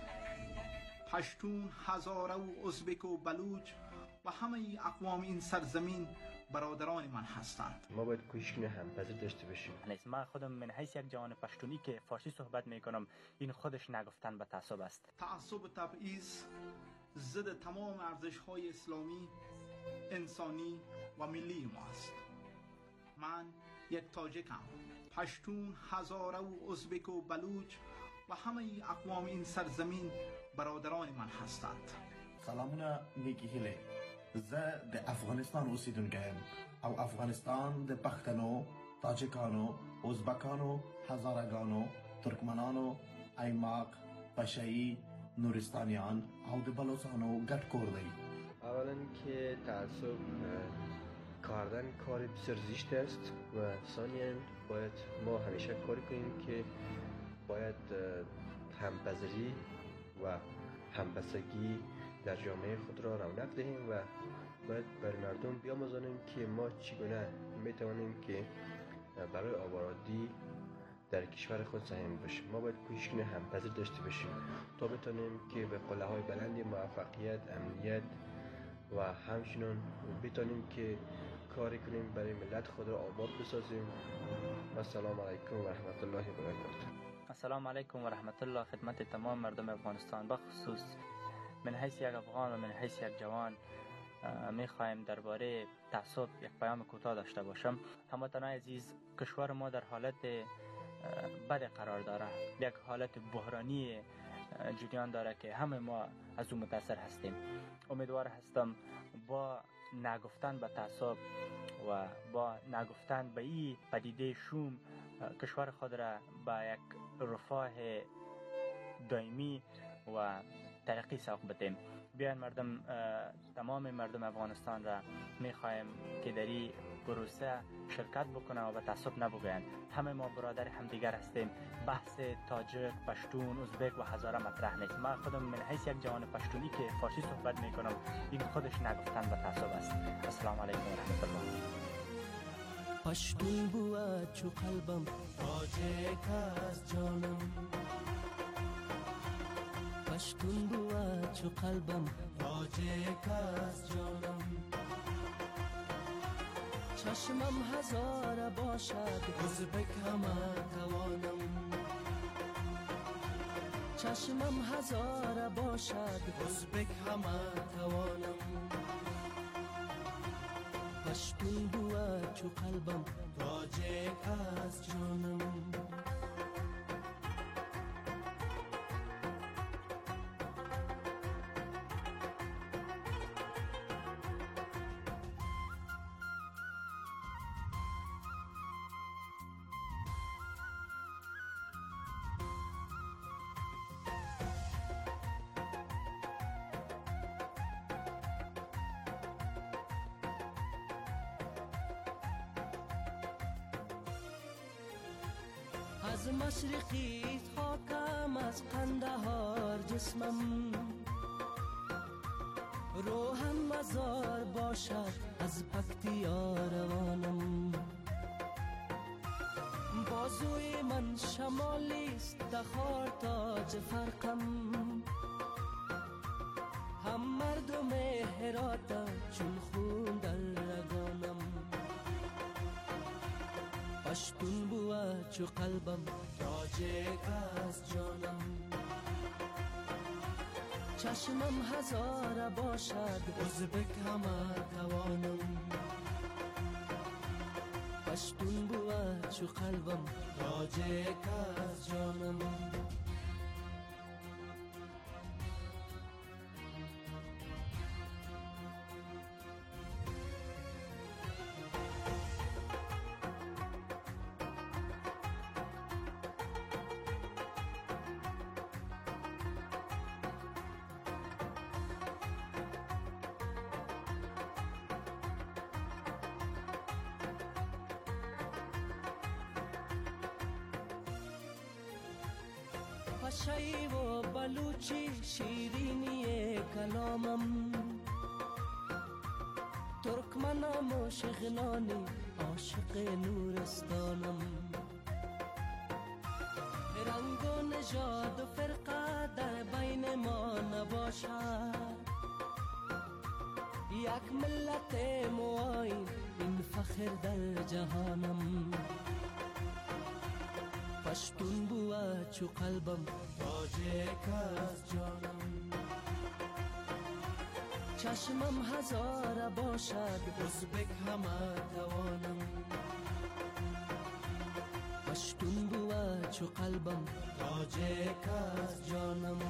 [SPEAKER 19] پشتون، هزاره و ازبک و بلوچ و همه اقوام این سرزمین برادران من هستند.
[SPEAKER 20] ما باید کوشش کنیم همپذیر داشته باشیم.
[SPEAKER 21] من خودم من حیث یک جوان پشتونی که فارسی صحبت میکنم، این خودش نگفتن به تعصب است.
[SPEAKER 19] تعصب و تبعیض ضد تمام ارزش‌های اسلامی، انسانی و ملی ما است. من یک تاجکم، پشتون، هزاره و ازبک و بلوچ و همه اقوام این سرزمین برادران من هستند.
[SPEAKER 22] سلامونه نیکی هیله. زه د افغانستان اوسیدونکی یم او افغانستان د پښتنو، تاجکانو، ازبکانو، هزارگانو، ترکمنانو، ایماق، پشه‌ای، نورستانیان او د بلوچانو ګډ کور دی.
[SPEAKER 20] اولا که تعصب کردن کار بسیار زشت است و ثانیاً باید ما همیشه کاری کنیم که باید همپذیری و همبستگی در جامعه خود را رونق دهیم و باید بر مردم بیاموزانیم که ما چگونه میتوانیم که برای آبادی در کشور خود سهم باشیم. ما باید کوشش کنیم همپذیر داشته باشیم تا بتونیم که به قله‌های بلند موفقیت، امنیت و همچنین بتونیم که کاری کنیم برای ملت خود را آباد بسازیم. السلام علیکم و رحمت الله و برکاته.
[SPEAKER 21] السلام علیکم و رحمت الله خدمت تمام مردم افغانستان، بخصوص من حیث یک افغان و من حیث یک جوان میخوایم درباره تعصب یک پیام کوتاه داشته باشم. هموطنان عزیز، کشور ما در حالت بد قرار داره، یک حالت بحرانی جریان داره که همه ما از اون متاثر هستیم. امیدوار هستم با نگفتن به تعصب و با نگفتن به این پدیده شوم کشور خود را به یک رفاه دائمی و ترقی سوق بدیم. بیاین مردم، تمام مردم افغانستان را میخوایم که در این پروسه شرکت بکنه و به تعصب نبگویند. همه ما برادر همدیگر هستیم. بحث تاجک، پشتون، ازبک و هزاره مطرح نیست. من خودم من حیث یک جوان پشتونی که فارسی صحبت میکنم، این خودش نگفتن به تعصب است. السلام علیکم و رحمت الله.
[SPEAKER 2] پشتون بود چو قلبم، تاجک از جانم. پشتون بود چو قلبم، تاجک از جانم. چشمم هزار باشد، ازبک همه توانم. چشمم هزار باشد، ازبک همه توانم. پشتون بود چو قلبم، تاجک از جانم. از مشرقی خاکم، از قندهار جسمم. روحم مزار باشد، از پکتیا روانم. بازوی من شمالیست، دخار تاج فرقم. هم مردم هراتا چون خون در رگانم. پشتون بود چو قلبم، تاجک از جانم. چشمم هزار باشد، ازبک همه توانم. پشتون بود چو قلبم، تاجک از جانم. پشایی و بلوچی شیرینی کلامم. ترکمنم و شغنانی عاشق نورستانم. رنگ و نژاد و فرقه در بین ما نباشد. یک ملت موین، این فخر در جهانم. پشتون بود چو قلبم، تاجک از جانم. چشمم هزار باشد، ازبک همه توانم. پشتون بود چو قلبم، تاجک از جانم.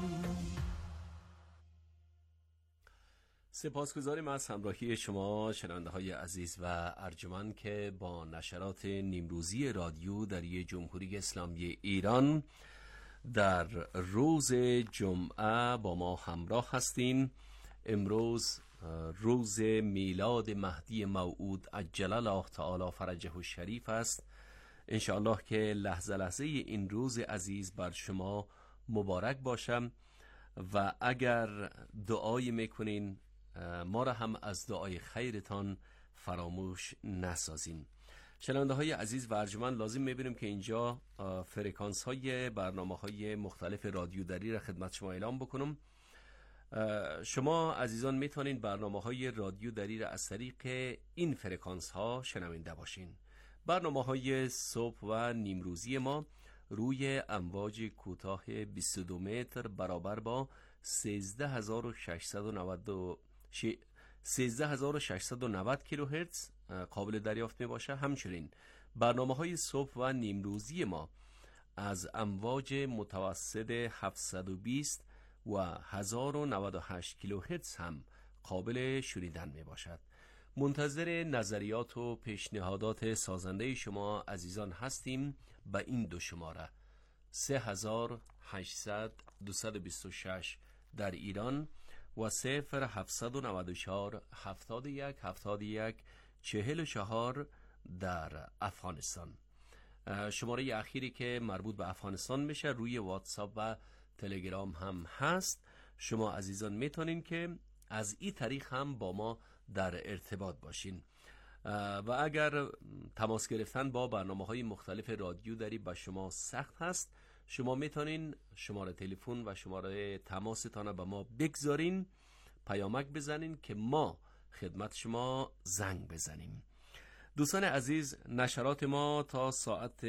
[SPEAKER 11] سپاسگزاریم از همراهی شما شنونده های عزیز و ارجمند که با نشرات نیمروزی رادیو در جمهوری اسلامی ایران در روز جمعه با ما همراه هستین. امروز روز میلاد مهدی موعود عجل الله تعالی فرجه الشریف است. انشاءالله که لحظه لحظه این روز عزیز بر شما مبارک باشم و اگر دعای میکنین ما را هم از دعای خیرتان فراموش نسازین. شنونده های عزیز و ارجمند، لازم میبینیم که اینجا فرکانس های برنامه های مختلف رادیو دری را خدمت شما اعلام بکنم. شما عزیزان میتونین برنامه های رادیو دری را از طریق این فرکانس ها شنونده باشین. برنامه های صبح و نیمروزی ما روی امواج کوتاه 22 متر برابر با 13690 13690 کیلوهرتز قابل دریافت می باشه. همچنین برنامه‌های صبح و نیمروزی ما از امواج متوسط 720 و 1098 کیلوهرتز هم قابل شنیدن می باشد. منتظر نظریات و پیشنهادات سازنده شما عزیزان هستیم به این دو شماره 3800 226 در ایران و 0794 71 71 44 در افغانستان. شماره اخیری که مربوط به افغانستان میشه روی واتساپ و تلگرام هم هست. شما عزیزان میتونین که از این طریق هم با ما در ارتباط باشین و اگر تماس گرفتن با برنامه‌های مختلف رادیو داری به شما سخت هست، شما میتونین شماره تلفن و شماره تماستان به ما بگذارین، پیامک بزنین که ما خدمت شما زنگ بزنیم. دوستان عزیز، نشرات ما تا ساعت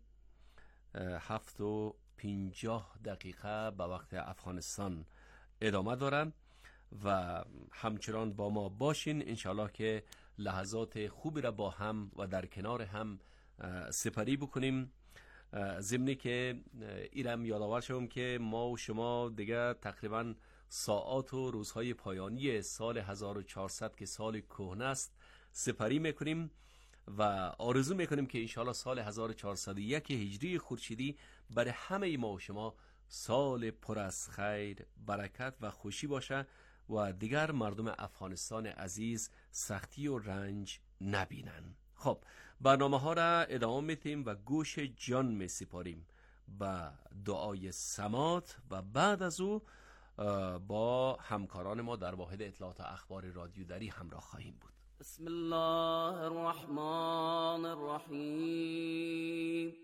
[SPEAKER 11] 7:50 به وقت افغانستان ادامه دارم و همچنان با ما باشین. انشاءالله که لحظات خوبی را با هم و در کنار هم سپری بکنیم. ضمنی که ایرم یادآور شوم که ما و شما دیگه تقریبا ساعات و روزهای پایانی سال 1400 که سال کهنه است سپری میکنیم و آرزو میکنیم که انشاءالله سال 1401 هجری خورشیدی برای همه ما و شما سال پر از خیر، برکت و خوشی باشه و دیگر مردم افغانستان عزیز سختی و رنج نبینن. خب برنامه ها را ادامه میتیم و گوش جان می سپاریم با دعای سمات و بعد از او با همکاران ما در واحد اطلاعات اخبار رادیو دری همراه خواهیم بود.
[SPEAKER 2] بسم الله الرحمن الرحیم.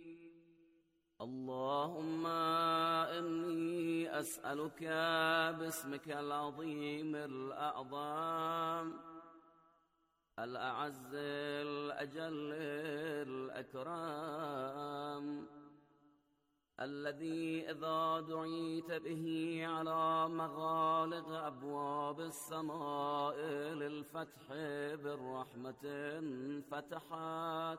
[SPEAKER 2] اللهم إني أسألك باسمك العظيم الأعظم الأعز الأجل الأكرم الذي إذا دعيت به على مغالق أبواب السماء للفتح بالرحمة فتحت،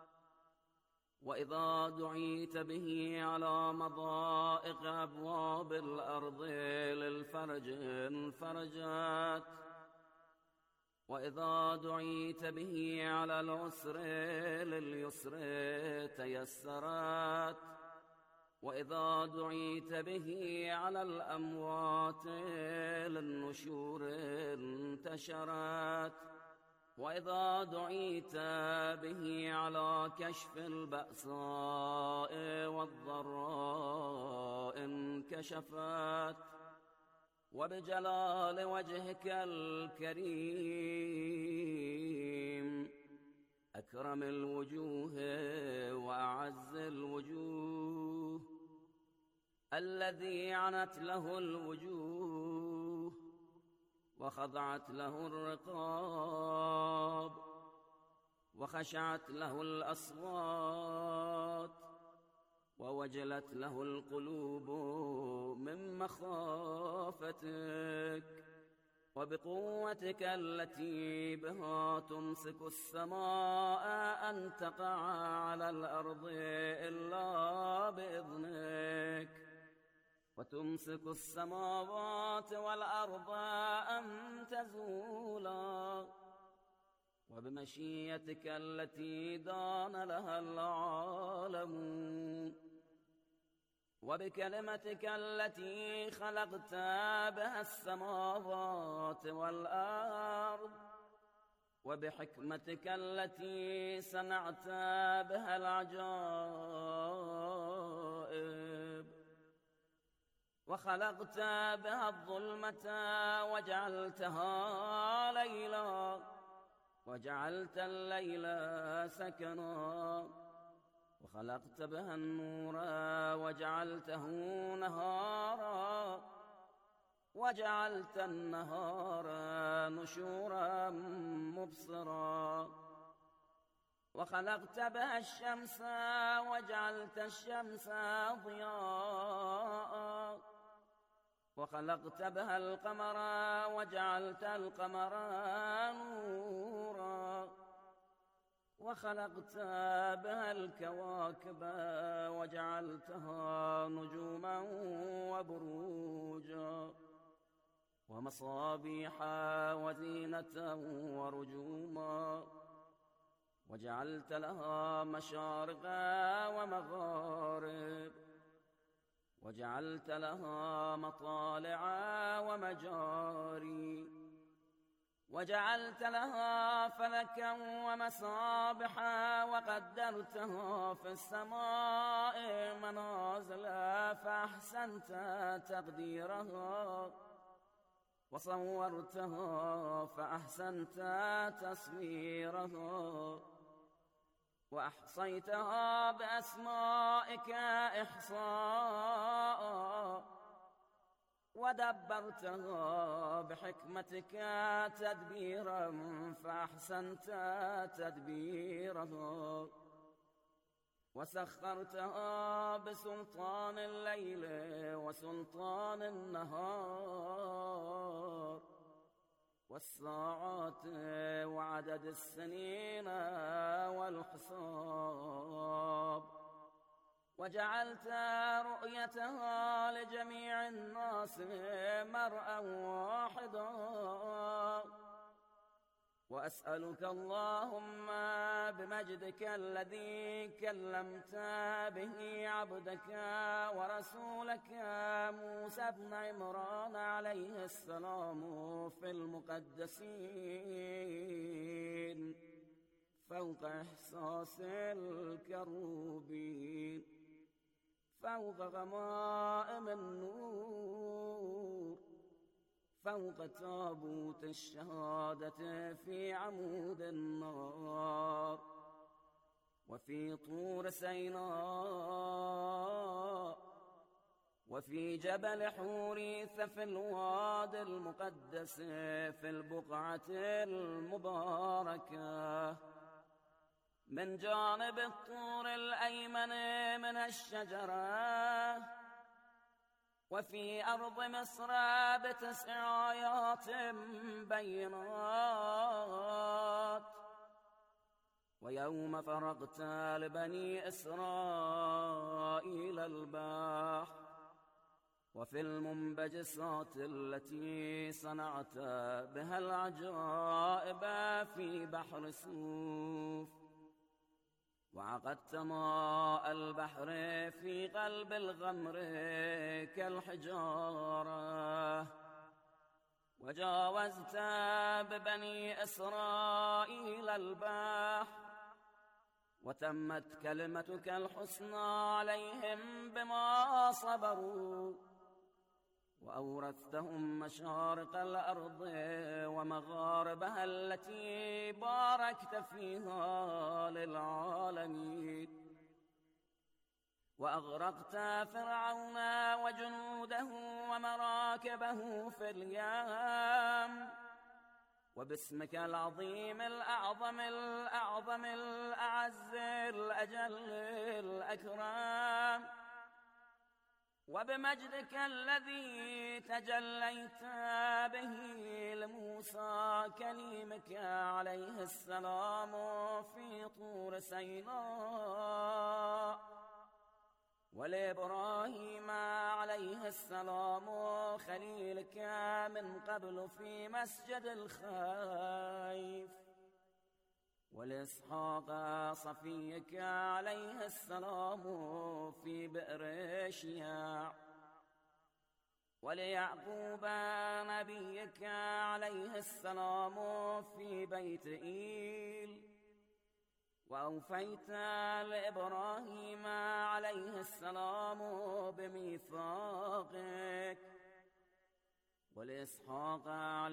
[SPEAKER 2] وإذا دعيت به على مضائق أبواب الأرض للفرج انفرجت، وإذا دعيت به على العسر لليسر تيسرت، وإذا دعيت به على الأموات للنشور انتشرت، وإذا دعيت به على كشف البأساء والضراء انكشفت، وبجلال وجهك الكريم أكرم الوجوه وأعز الوجوه الذي عنت له الوجوه وخضعت له الرقاب وخشعت له الأصوات ووجلت له القلوب من مخافتك، وبقوتك التي بها تمسك السماء أن تقع على الأرض إلا بإذنك، وتمسك السماوات والأرض أن تزولا، وبمشيئتك التي دان لها العالمون، وبكلمتك التي خلقت بها السماوات والأرض، وبحكمتك التي صنعت بها العجائب، وخلقت بها الظلمة وجعلتها ليلا، وجعلت الليل سكنا، وخلقت بها النور وجعلته نهارا، وجعلت النهار نشورا مبصرا، وخلقت بها الشمس وجعلت الشمس ضياء،
[SPEAKER 3] وخلقت بها القمر وجعلت القمر نورا وخلقت بها الكواكب وجعلتها نجوما وبروجا ومصابيح وزينة ورجوما وجعلت لها مشارق ومغارب وجعلت لها مطالع ومجاري وجعلت لها فلكا ومصابح وقدرتها في السماء منازل فأحسنت تقديرها وصورتها فأحسنت تصويرها وأحصيتها بأسمائك إحصاء ودبرتها بحكمتك تدبيرا فأحسنت تدبيرها وسخرتها بسلطان الليل وسلطان النهار والساعات وعدد السنين والحساب وجعلت رؤيتها لجميع الناس مرءا واحدا وأسألك اللهم بمجدك الذي كلمت به عبدك ورسولك موسى بن عمران عليه السلام في المقدسين فوق إحساس الكروبين فوق غمائم النور فوق تابوت الشهادة في عمود النار وفي طور سيناء وفي جبل حوريث في الوادي المقدس في البقعة المباركة من جانب الطور الأيمن من الشجرة وفي أرض مصر ب9 آيات بينات ويوم فرغت لبني إسرائيل البحر وفي المنبجسات التي صنعت بها العجائب في بحر سوف وعقدت ماء البحر في قلب الغمر كالحجارة وجاوزت ببني إسرائيل البحر وتمت كلمتك الحسنى عليهم بما صبروا وأورثتهم مشارق الأرض ومغاربها التي باركت فيها للعالمين وأغرقت فرعون وجنوده ومراكبه في اليم وباسمك العظيم الأعظم الأعظم الأعز الأجل الأكرم وبمجدك الذي تجليت به لموسى كليمك عليه السلام في طور سيناء ولإبراهيم عليه السلام خليلك من قبل في مسجد الخيف ولإسحاق صفيك عليه السلام في بئر شياع وليعقوب نبيك عليه السلام في بيت إيل وأوفيت لإبراهيم عليه السلام بميثاقك ولإسحاق